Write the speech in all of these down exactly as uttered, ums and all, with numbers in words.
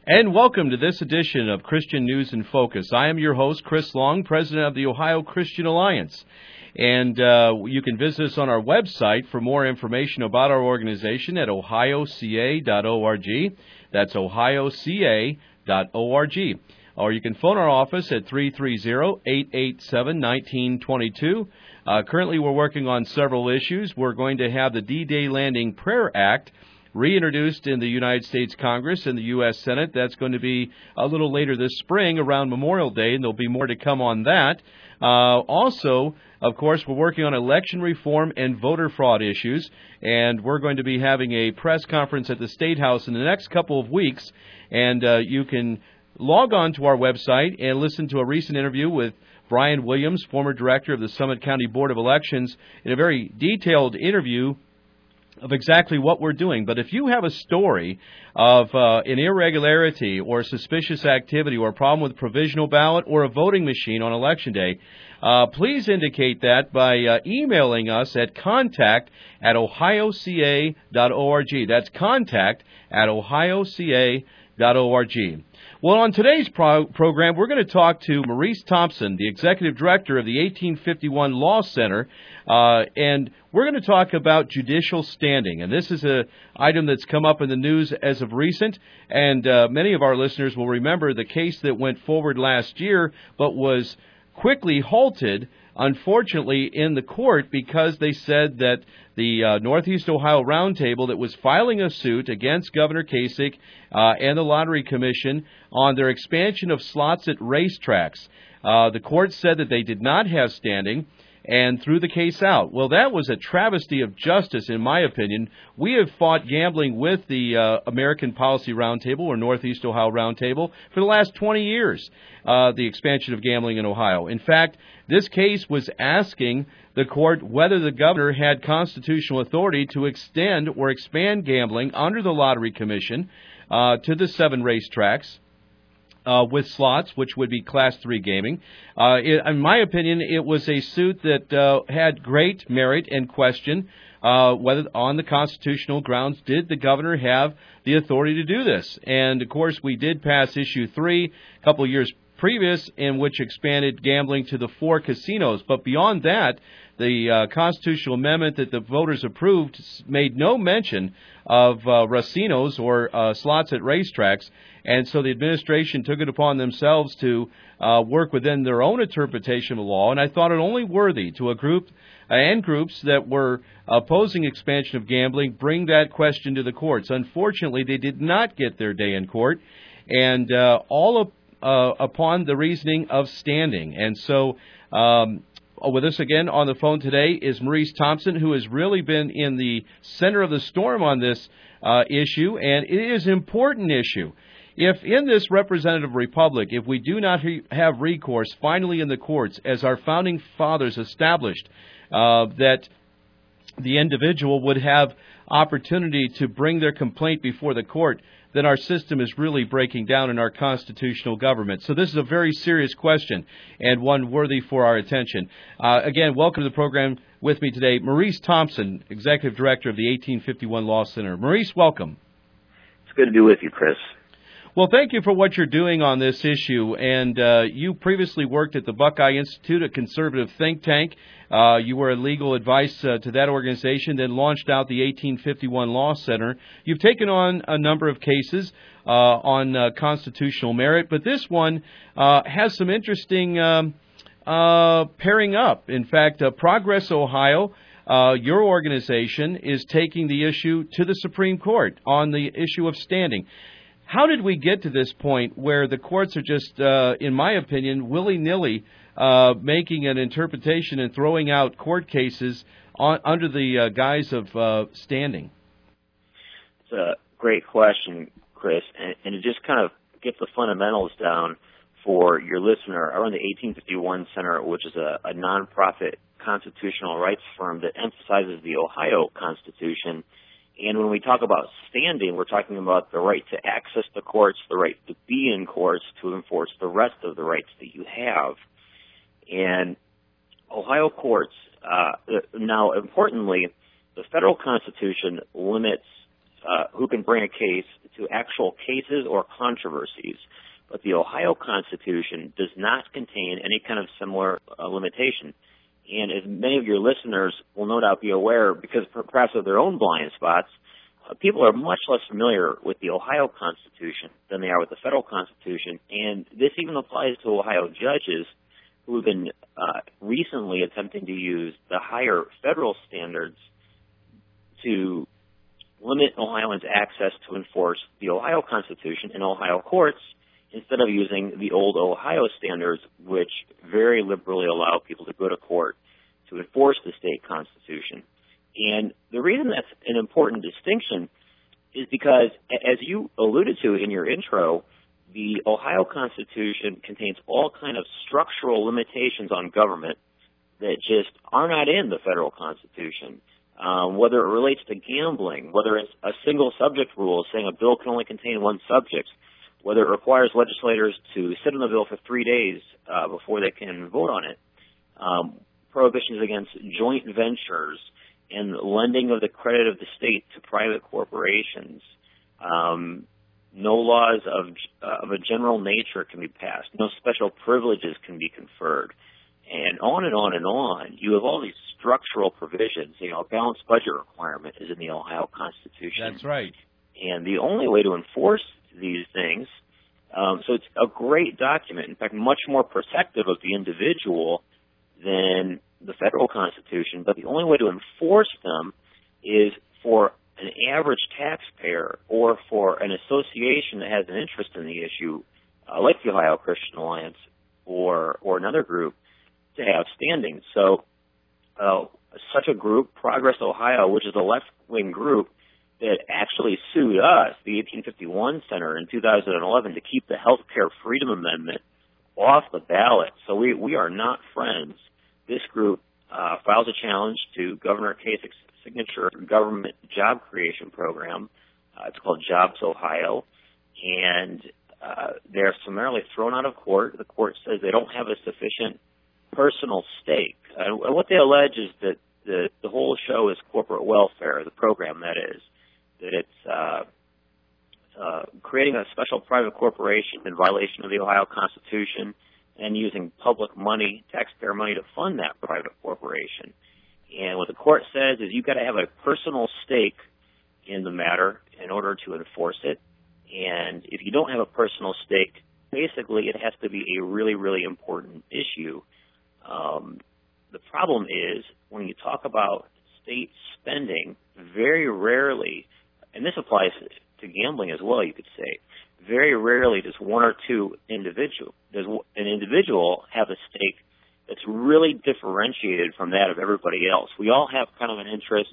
And welcome to this edition of Christian News in Focus. I am your host, Chris Long, president of the Ohio Christian Alliance. And uh, you can visit us on our website for more information about our organization at ohio c a dot org. That's ohio c a dot org. Or you can phone our office at three three zero, eight eight seven, one nine two two. Uh, currently, we're working on several issues. We're going to have the D-Day Landing Prayer Act reintroduced in the United States Congress and the U S Senate. That's going to be a little later this spring around Memorial Day, and there'll be more to come on that. Uh, also, of course, we're working on election reform and voter fraud issues, and we're going to be having a press conference at the State House in the next couple of weeks, and uh, you can log on to our website and listen to a recent interview with Brian Williams, former director of the Summit County Board of Elections, in a very detailed interview of exactly what we're doing. But if you have a story of uh, an irregularity or suspicious activity or a problem with a provisional ballot or a voting machine on Election Day, uh, please indicate that by uh, emailing us at contact at ohio c a dot org. That's contact at ohio c a dot org. Well, on today's pro- program, we're going to talk to Maurice Thompson, the executive director of the eighteen fifty-one Law Center, uh, and we're going to talk about judicial standing. And this is an item that's come up in the news as of recent, and uh, many of our listeners will remember the case that went forward last year but was quickly halted, unfortunately, in the court because they said that the uh, Northeast Ohio Roundtable that was filing a suit against Governor Kasich uh, and the Lottery Commission on their expansion of slots at racetracks. Uh, the court said that they did not have standing and threw the case out. Well, that was a travesty of justice, in my opinion. We have fought gambling with the uh, American Policy Roundtable, or Northeast Ohio Roundtable, for the last twenty years, uh, the expansion of gambling in Ohio. In fact, this case was asking the court whether the governor had constitutional authority to extend or expand gambling under the Lottery Commission uh, to the seven racetracks. Uh, with slots, which would be Class three gaming. Uh, it, in my opinion, it was a suit that uh, had great merit and question uh, whether on the constitutional grounds did the governor have the authority to do this. And, of course, we did pass Issue three a couple of years previous, in which expanded gambling to the four casinos. But beyond that, the uh, constitutional amendment that the voters approved made no mention of uh, racinos or uh, slots at racetracks. And so the administration took it upon themselves to uh, work within their own interpretation of the law. And I thought it only worthy to a group uh, and groups that were opposing expansion of gambling bring that question to the courts. Unfortunately, they did not get their day in court, and uh, all of, uh, upon the reasoning of standing. And so um, with us again on the phone today is Maurice Thompson, who has really been in the center of the storm on this uh, issue, and it is an important issue. If in this representative republic, if we do not he- have recourse finally in the courts, as our founding fathers established, uh, that the individual would have opportunity to bring their complaint before the court, then our system is really breaking down in our constitutional government. So this is a very serious question and one worthy for our attention. Uh, again, welcome to the program. With me today, Maurice Thompson, executive director of the eighteen fifty-one Law Center. Maurice, welcome. It's good to be with you, Chris. Well, thank you for what you're doing on this issue. And uh, you previously worked at the Buckeye Institute, a conservative think tank. Uh, you were a legal advice uh, to that organization, then launched out the eighteen fifty-one Law Center. You've taken on a number of cases uh, on uh, constitutional merit, but this one uh, has some interesting um, uh, pairing up. In fact, uh, Progress Ohio, uh, your organization, is taking the issue to the Supreme Court on the issue of standing. How did we get to this point where the courts are just, uh, in my opinion, willy-nilly uh, making an interpretation and throwing out court cases on, under the uh, guise of uh, standing? It's a great question, Chris, and, and to just kind of get the fundamentals down for your listener, I run the eighteen fifty-one Center, which is a, a nonprofit constitutional rights firm that emphasizes the Ohio Constitution. And when we talk about standing, we're talking about the right to access the courts, the right to be in courts, to enforce the rest of the rights that you have. And Ohio courts, uh, now importantly, the federal Constitution limits uh, who can bring a case to actual cases or controversies. But the Ohio Constitution does not contain any kind of similar uh, limitation. And as many of your listeners will no doubt be aware, because perhaps of their own blind spots, uh, people are much less familiar with the Ohio Constitution than they are with the federal Constitution. And this even applies to Ohio judges who have been uh, recently attempting to use the higher federal standards to limit Ohioans' access to enforce the Ohio Constitution in Ohio courts, instead of using the old Ohio standards, which very liberally allow people to go to court to enforce the state constitution. And the reason that's an important distinction is because, as you alluded to in your intro, the Ohio Constitution contains all kind of structural limitations on government that just are not in the federal Constitution. Um, whether it relates to gambling, whether it's a single subject rule saying a bill can only contain one subject, whether it requires legislators to sit on the bill for three days uh, before they can vote on it, um, prohibitions against joint ventures and lending of the credit of the state to private corporations, um, no laws of, uh, of a general nature can be passed, no special privileges can be conferred, and on and on and on. You have all these structural provisions. You know, a balanced budget requirement is in the Ohio Constitution. That's right. And the only way to enforce these things, um, so it's a great document, in fact, much more protective of the individual than the federal Constitution, but the only way to enforce them is for an average taxpayer or for an association that has an interest in the issue, uh, like the Ohio Christian Alliance or or another group, to have standing. So uh, such a group, Progress Ohio, which is a left-wing group that actually sued us, the eighteen fifty-one Center, in two thousand eleven to keep the Health Care Freedom Amendment off the ballot. So we, we are not friends. This group uh, files a challenge to Governor Kasich's signature government job creation program. Uh, it's called Jobs Ohio. And uh, they're summarily thrown out of court. The court says they don't have a sufficient personal stake. Uh, what they allege is that the, the whole show is corporate welfare, the program that is, that it's uh, uh, creating a special private corporation in violation of the Ohio Constitution and using public money, taxpayer money, to fund that private corporation. And what the court says is you've got to have a personal stake in the matter in order to enforce it. And if you don't have a personal stake, basically it has to be a really, really important issue. Um, the problem is when you talk about state spending, very rarely, and this applies to gambling as well, you could say, very rarely does one or two individual, does an individual have a stake that's really differentiated from that of everybody else. We all have kind of an interest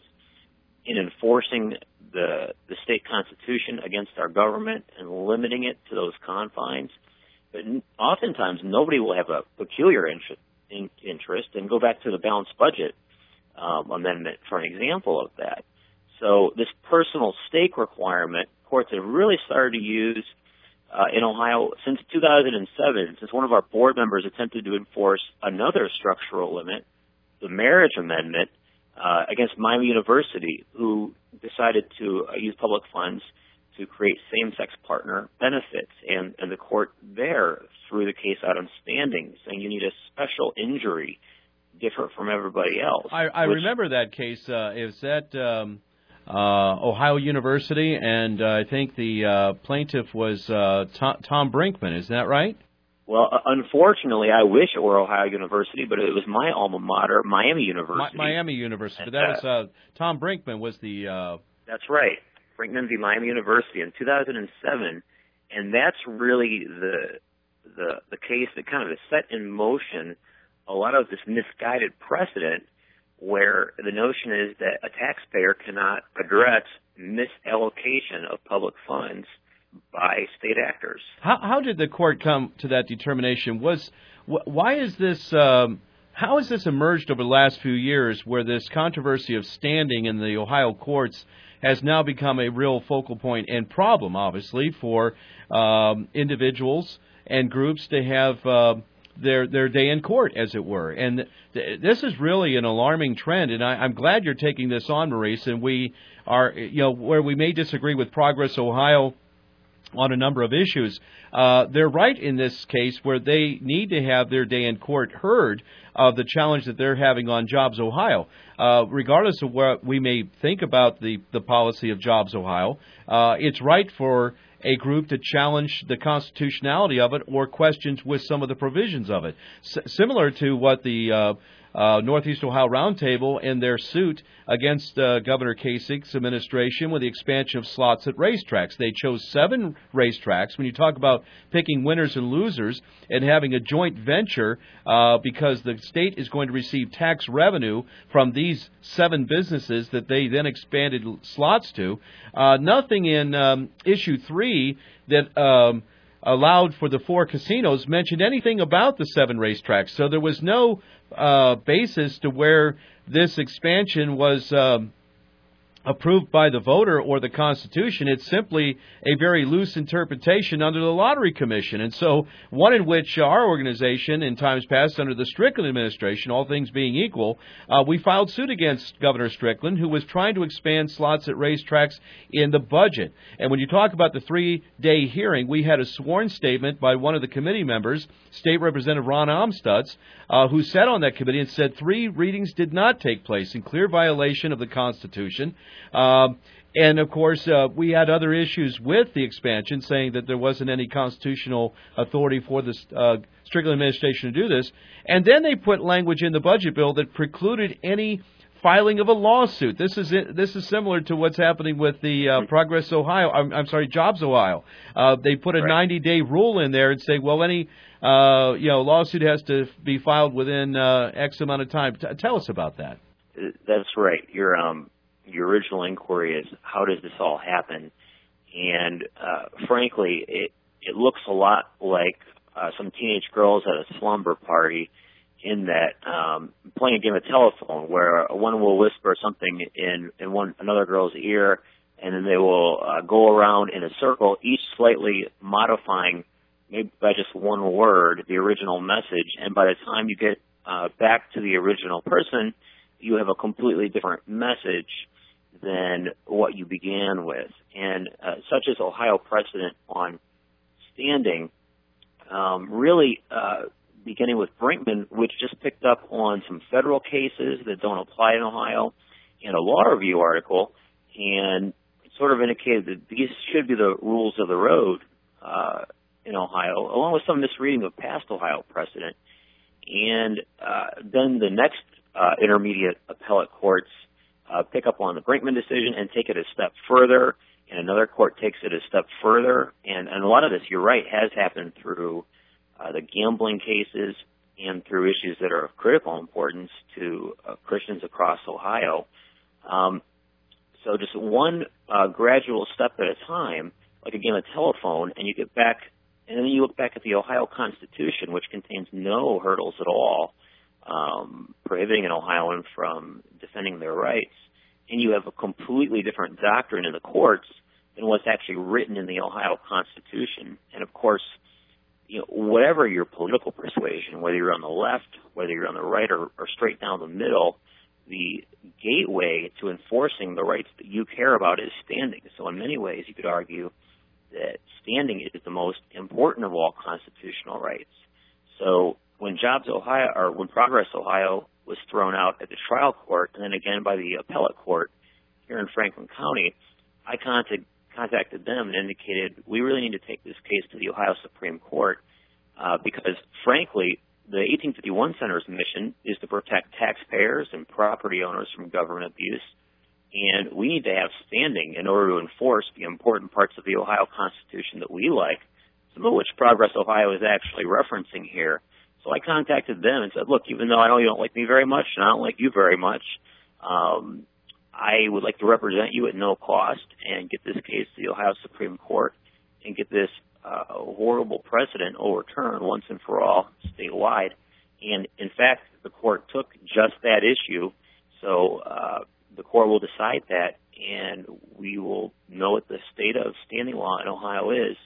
in enforcing the the state constitution against our government and limiting it to those confines. But oftentimes nobody will have a peculiar interest, in, interest and go back to the balanced budget um, amendment for an example of that. So this personal stake requirement, courts have really started to use uh, in Ohio since two thousand seven, since one of our board members attempted to enforce another structural limit, the marriage amendment, uh, against Miami University, who decided to uh, use public funds to create same-sex partner benefits. And, and the court there threw the case out on standing, saying you need a special injury different from everybody else. I, I which, remember that case. Uh, it was at um, uh, Ohio University, and uh, I think the uh, plaintiff was uh, Tom, Tom Brinkman. Is that right? Well, unfortunately, I wish it were Ohio University, but it was my alma mater, Miami University. Mi- Miami University. But that was uh, Tom Brinkman was the. Uh... That's right, Brinkman v. Miami University in two thousand seven, and that's really the the the case that kind of set in motion a lot of this misguided precedent, where the notion is that a taxpayer cannot address misallocation of public funds by state actors. How, how did the court come to that determination? Was wh- why is this? Um, how has this emerged over the last few years, where this controversy of standing in the Ohio courts has now become a real focal point and problem, obviously, for um, individuals and groups to have uh, their their day in court, as it were. And th- this is really an alarming trend, and I, I'm glad you're taking this on, Maurice, and we are, you know, where we may disagree with Progress Ohio on a number of issues, uh, they're right in this case where they need to have their day in court heard of the challenge that they're having on Jobs Ohio. Uh, regardless of what we may think about the, the policy of Jobs Ohio, uh, it's right for a group to challenge the constitutionality of it or questions with some of the provisions of it. S- similar to what the uh, uh, Northeast Ohio Roundtable and their suit against uh, Governor Kasich's administration with the expansion of slots at racetracks. They chose seven racetracks. When you talk about picking winners and losers and having a joint venture uh, because the state is going to receive tax revenue from these seven businesses that they then expanded slots to, uh, nothing in um, issue three that um, allowed for the four casinos mentioned anything about the seven racetracks. So there was no uh, basis to where this expansion was um, approved by the voter or the Constitution. It's simply a very loose interpretation under the Lottery Commission. And so one in which our organization in times past under the Strickland administration, all things being equal, uh, we filed suit against Governor Strickland, who was trying to expand slots at racetracks in the budget. And when you talk about the three-day hearing, we had a sworn statement by one of the committee members, State Representative Ron Amstutz, uh, who sat on that committee and said three readings did not take place in clear violation of the Constitution. Um, and, of course, uh, we had other issues with the expansion, saying that there wasn't any constitutional authority for the uh, Strickland administration to do this. And then they put language in the budget bill that precluded any filing of a lawsuit. This is it, this is similar to what's happening with the uh, Progress Ohio. I'm, I'm sorry, Jobs Ohio. Uh, they put a ninety-day rule in there and say, well, any uh, you know lawsuit has to be filed within uh, X amount of time. T- tell us about that. That's right. Your um your original inquiry is how does this all happen? And uh, frankly, it it looks a lot like uh, some teenage girls at a slumber party, in that um, playing a game of telephone where one will whisper something in, in one another girl's ear, and then they will uh, go around in a circle, each slightly modifying, maybe by just one word, the original message. And by the time you get uh, back to the original person, you have a completely different message than what you began with. And uh, such as Ohio precedent on standing, um, really uh, beginning with Brinkman, which just picked up on some federal cases that don't apply in Ohio, in a law review article, and sort of indicated that these should be the rules of the road uh, in Ohio, along with some misreading of past Ohio precedent. And uh, then the next uh, intermediate appellate courts uh, pick up on the Brinkman decision and take it a step further, and another court takes it a step further. And, and a lot of this, you're right, has happened through Uh, the gambling cases and through issues that are of critical importance to uh, Christians across Ohio. Um, so just one uh, gradual step at a time, like a game of telephone, and you get back, and then you look back at the Ohio Constitution, which contains no hurdles at all, um, prohibiting an Ohioan from defending their rights, and you have a completely different doctrine in the courts than what's actually written in the Ohio Constitution. And of course, you know, whatever your political persuasion, whether you're on the left, whether you're on the right, or, or straight down the middle, the gateway to enforcing the rights that you care about is standing. So in many ways, you could argue that standing is the most important of all constitutional rights. So when Jobs Ohio, or when Progress Ohio was thrown out at the trial court, and then again by the appellate court here in Franklin County, I contacted contacted them and indicated we really need to take this case to the Ohio Supreme Court uh, because, frankly, the eighteen fifty-one Center's mission is to protect taxpayers and property owners from government abuse, and we need to have standing in order to enforce the important parts of the Ohio Constitution that we like, some of which Progress Ohio is actually referencing here. So I contacted them and said, look, even though I know you don't like me very much and I don't like you very much, um, I would like to represent you at no cost and get this case to the Ohio Supreme Court and get this uh, horrible precedent overturned once and for all statewide. And, in fact, the court took just that issue. So uh, the court will decide that, and we will know what the state of standing law in Ohio is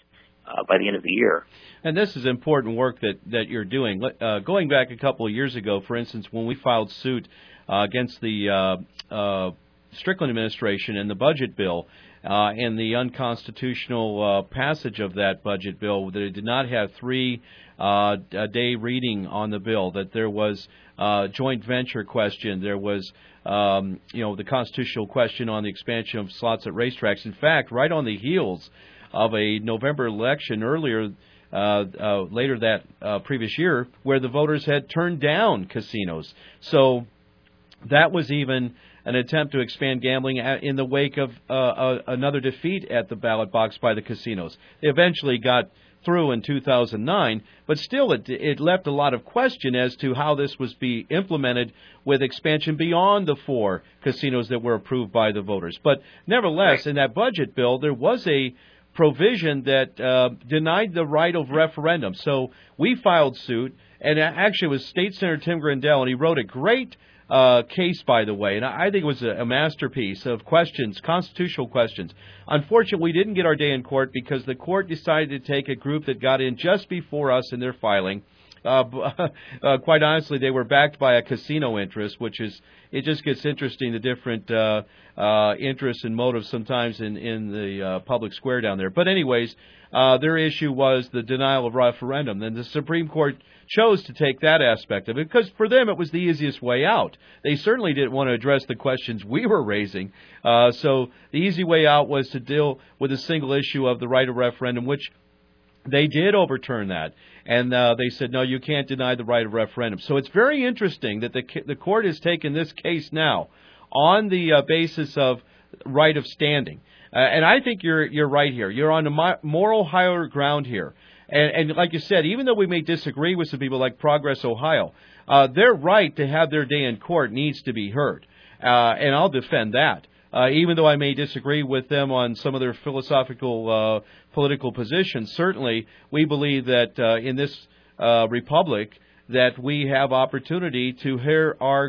uh, by the end of the year. And this is important work that, that you're doing. Uh, going back a couple of years ago, for instance, when we filed suit uh, against the uh, uh, Strickland administration and the budget bill, Uh, and the unconstitutional uh, passage of that budget bill, that it did not have three uh, a day reading on the bill, that there was uh, joint venture question, there was um, you know the constitutional question on the expansion of slots at racetracks. In fact, right on the heels of a November election earlier, uh, uh, later that uh, previous year, where the voters had turned down casinos. So that was even an attempt to expand gambling in the wake of uh, uh, another defeat at the ballot box by the casinos. They eventually got through in two thousand nine, but still it, it left a lot of question as to how this was be implemented with expansion beyond the four casinos that were approved by the voters. But nevertheless, in that budget bill, there was a provision that uh, denied the right of referendum. So we filed suit, and actually it was State Senator Tim Grindell, and he wrote a great Uh, case, by the way, and I think it was a, a masterpiece of questions, constitutional questions. Unfortunately, we didn't get our day in court because the court decided to take a group that got in just before us in their filing. Uh, uh, quite honestly, they were backed by a casino interest, which is, it just gets interesting, the different uh, uh, interests and motives sometimes in, in the uh, public square down there. But anyways, uh, their issue was the denial of referendum. And the Supreme Court chose to take that aspect of it because for them it was the easiest way out. They certainly didn't want to address the questions we were raising. Uh, so the easy way out was to deal with a single issue of the right of referendum, which they did overturn that. And uh, they said, no, you can't deny the right of referendum. So it's very interesting that the the court has taken this case now on the uh, basis of right of standing. Uh, and I think you're you're right here. You're on the moral higher ground here. And, and like you said, even though we may disagree with some people like Progress Ohio, uh, their right to have their day in court needs to be heard. Uh, and I'll defend that. Uh, even though I may disagree with them on some of their philosophical, uh, political positions, certainly we believe that uh, in this uh, republic that we have opportunity to hear our,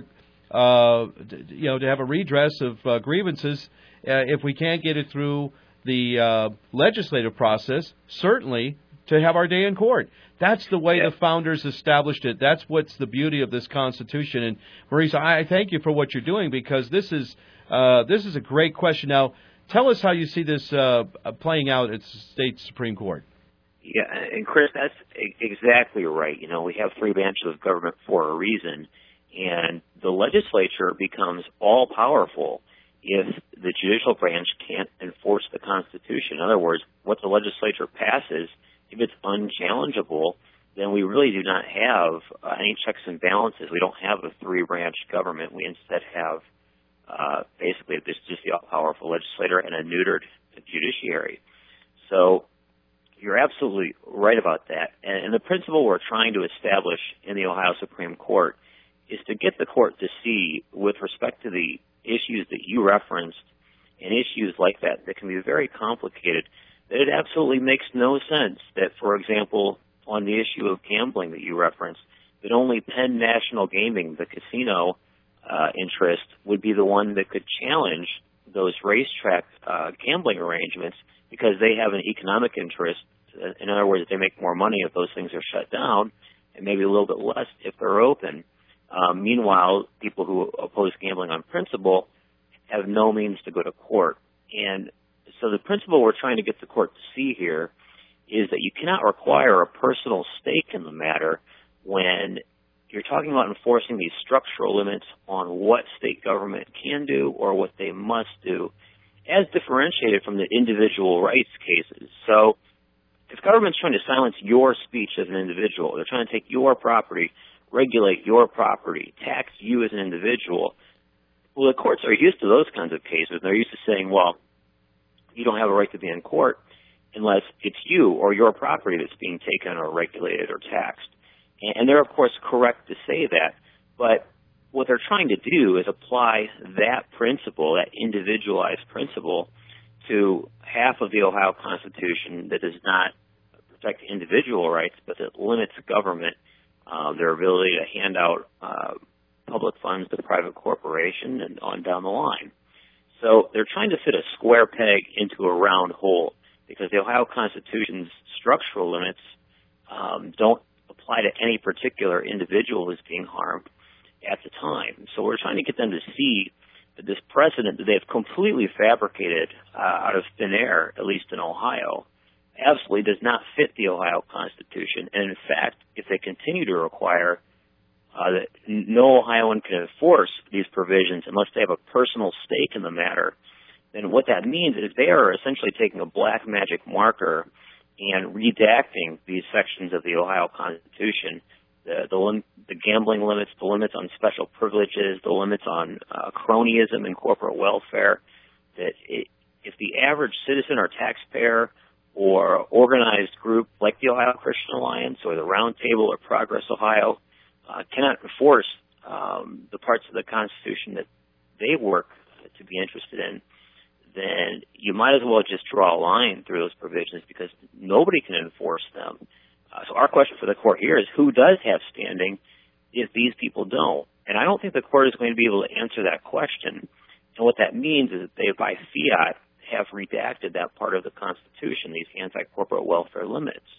uh, you know, to have a redress of uh, grievances. Uh, if we can't get it through the uh, legislative process, certainly to have our day in court. That's the way yeah. the founders established it. That's what's the beauty of this Constitution. And Maurice, I thank you for what you're doing because this is uh, this is a great question. Now, tell us how you see this uh, playing out at the state Supreme Court. Yeah, and Chris, that's exactly right. You know, we have three branches of government for a reason, and the legislature becomes all-powerful if the judicial branch can't enforce the Constitution. In other words, what the legislature passes, if it's unchallengeable, then we really do not have uh, any checks and balances. We don't have a three-branch government. We instead have uh, basically just, just the all-powerful legislature and a neutered judiciary. So you're absolutely right about that. And, and the principle we're trying to establish in the Ohio Supreme Court is to get the court to see, with respect to the issues that you referenced and issues like that that can be very complicated, that it absolutely makes no sense that, for example, on the issue of gambling that you referenced, that only Penn National Gaming, the casino uh, interest, would be the one that could challenge those racetrack uh, gambling arrangements because they have an economic interest. In other words, they make more money if those things are shut down and maybe a little bit less if they're open. Um, meanwhile, people who oppose gambling on principle have no means to go to court. And so the principle we're trying to get the court to see here is that you cannot require a personal stake in the matter when you're talking about enforcing these structural limits on what state government can do or what they must do, as differentiated from the individual rights cases. So if government's trying to silence your speech as an individual, they're trying to take your property, regulate your property, tax you as an individual, well, the courts are used to those kinds of cases. They're used to saying, well, you don't have a right to be in court unless it's you or your property that's being taken or regulated or taxed. And they're, of course, correct to say that. But what they're trying to do is apply that principle, that individualized principle, to half of the Ohio Constitution that does not protect individual rights, but that limits government, uh, their ability to hand out uh, public funds to private corporation and on down the line. So they're trying to fit a square peg into a round hole. because the Ohio Constitution's structural limits um, don't apply to any particular individual who's being harmed at the time. So we're trying to get them to see that this precedent that they've completely fabricated uh, out of thin air, at least in Ohio, absolutely does not fit the Ohio Constitution. And in fact, if they continue to require uh, that no Ohioan can enforce these provisions unless they have a personal stake in the matter, then what that means is they are essentially taking a black magic marker and redacting these sections of the Ohio Constitution, the the, lim- the gambling limits, the limits on special privileges, the limits on uh, cronyism and corporate welfare, that it, if the average citizen or taxpayer or organized group like the Ohio Christian Alliance or the Round Table or Progress Ohio uh, cannot enforce um, the parts of the Constitution that they work to be interested in, then you might as well just draw a line through those provisions because nobody can enforce them. Uh, so our question for the court here is who does have standing if these people don't? And I don't think the court is going to be able to answer that question. And what that means is that they, by fiat, have redacted that part of the Constitution, these anti-corporate welfare limits.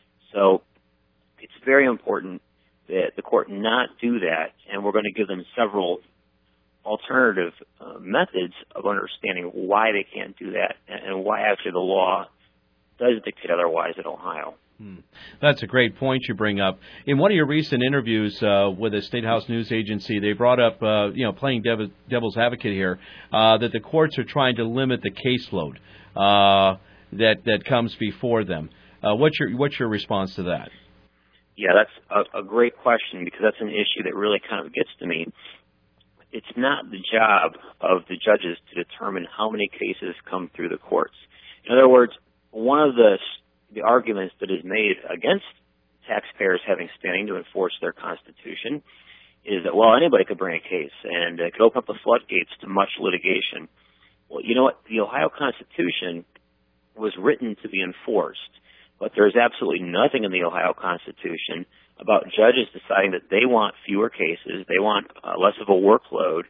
So it's very important that the court not do that, and we're going to give them several alternative uh, methods of understanding why they can't do that and why actually the law does dictate otherwise in Ohio. Hmm. That's a great point you bring up. In one of your recent interviews uh, with a State House news agency, they brought up, uh, you know, playing dev- devil's advocate here, uh, that the courts are trying to limit the caseload uh, that that comes before them. Uh, what's your what's your response to that? Yeah, that's a, a great question because that's an issue that really kind of gets to me. It's not the job of the judges to determine how many cases come through the courts. In other words, one of the the arguments that is made against taxpayers having standing to enforce their Constitution is that, well, anybody could bring a case and it could open up the floodgates to much litigation. Well, you know what? The Ohio Constitution was written to be enforced, but there's absolutely nothing in the Ohio Constitution about judges deciding that they want fewer cases, they want uh, less of a workload,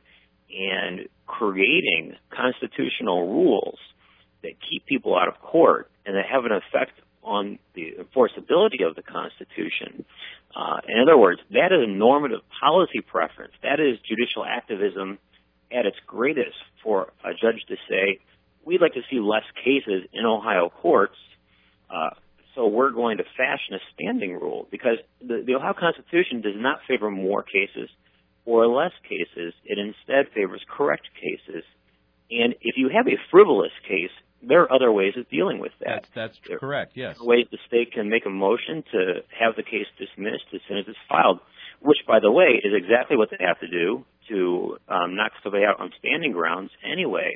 and creating constitutional rules that keep people out of court and that have an effect on the enforceability of the Constitution. Uh, in other words, that is a normative policy preference. That is judicial activism at its greatest for a judge to say, we'd like to see less cases in Ohio courts, uh, so we're going to fashion a standing rule because the, the Ohio Constitution does not favor more cases or less cases. It instead favors correct cases. And if you have a frivolous case, there are other ways of dealing with that. That's, that's correct, yes. There are ways the state can make a motion to have the case dismissed as soon as it's filed, which, by the way, is exactly what they have to do to um, knock somebody out on standing grounds anyway.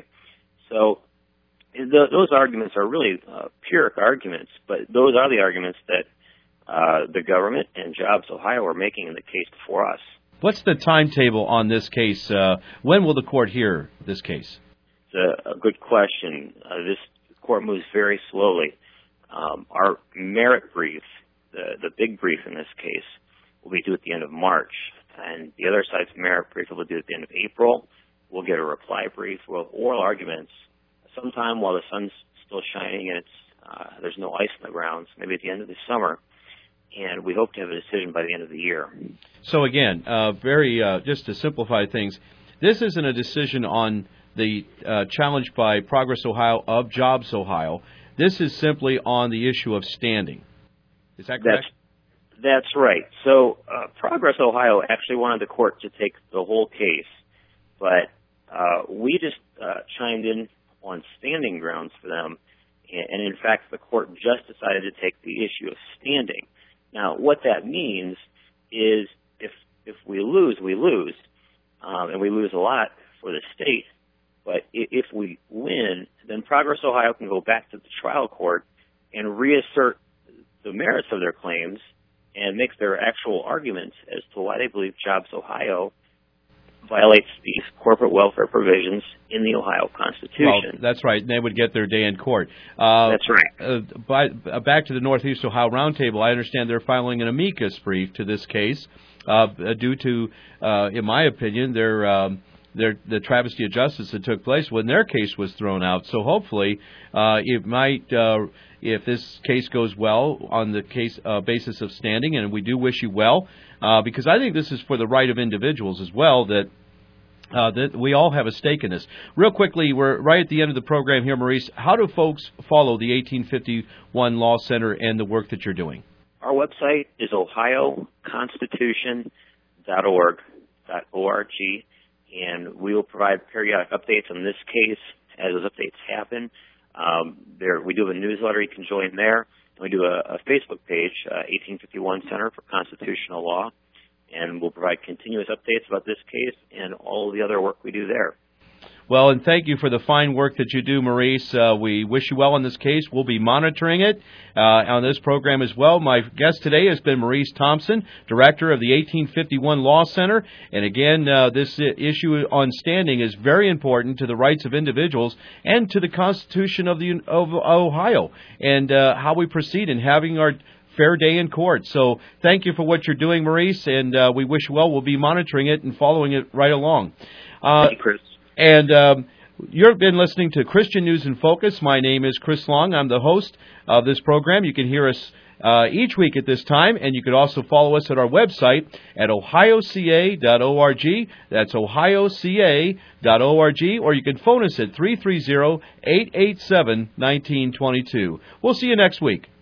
So the, those arguments are really uh, Pyrrhic arguments, but those are the arguments that uh, the government and Jobs Ohio are making in the case before us. What's the timetable on this case? Uh, when will the court hear this case? A, a good question. Uh, this court moves very slowly. Um, our merit brief, the, the big brief in this case, will be due at the end of March, and the other side's merit brief will be due at the end of April. We'll get a reply brief. We'll have oral arguments sometime while the sun's still shining and it's uh, there's no ice on the grounds, maybe at the end of the summer, and we hope to have a decision by the end of the year. So again, uh, very uh, just to simplify things, this isn't a decision on the uh, challenge by Progress Ohio of Jobs Ohio. This is simply on the issue of standing. Is that correct? That's, that's right. So uh, Progress Ohio actually wanted the court to take the whole case, but uh, we just uh, chimed in on standing grounds for them, and, and in fact the court just decided to take the issue of standing. Now what that means is if if we lose, we lose, um, and we lose a lot for the state. But if we win, then Progress Ohio can go back to the trial court and reassert the merits of their claims and make their actual arguments as to why they believe Jobs Ohio violates these corporate welfare provisions in the Ohio Constitution. Well, that's right. They would get their day in court. Uh, that's right. Uh, by, uh, back to the Northeast Ohio Roundtable, I understand they're filing an amicus brief to this case uh, due to, uh, in my opinion, their um, their, the travesty of justice that took place when their case was thrown out. So hopefully uh, it might, uh, if this case goes well on the case uh, basis of standing, and we do wish you well, uh, because I think this is for the right of individuals as well, that Uh, that we all have a stake in this. Real quickly, we're right at the end of the program here, Maurice. How do folks follow the eighteen fifty-one Law Center and the work that you're doing? Our website is ohio constitution dot org, O R G, and we will provide periodic updates on this case as those updates happen. Um, there, we do have a newsletter you can join there. We do a, a Facebook page, uh, eighteen fifty-one Center for Constitutional Law, and we'll provide continuous updates about this case and all the other work we do there. Well, and thank you for the fine work that you do, Maurice. Uh, we wish you well in this case. We'll be monitoring it uh, on this program as well. My guest today has been Maurice Thompson, Director of the eighteen fifty-one Law Center. And again, uh, this issue on standing is very important to the rights of individuals and to the Constitution of, the, of Ohio and uh, how we proceed in having our fair day in court. So thank you for what you're doing, Maurice, and uh, we wish you well. We'll be monitoring it and following it right along. Uh, Thank you, Chris. And um, you've been listening to Christian News in Focus. My name is Chris Long. I'm the host of this program. You can hear us uh, each week at this time, and you can also follow us at our website at ohio c a dot org. That's ohio c a dot org, or you can phone us at three three zero, eight eight seven, one nine two two. We'll see you next week.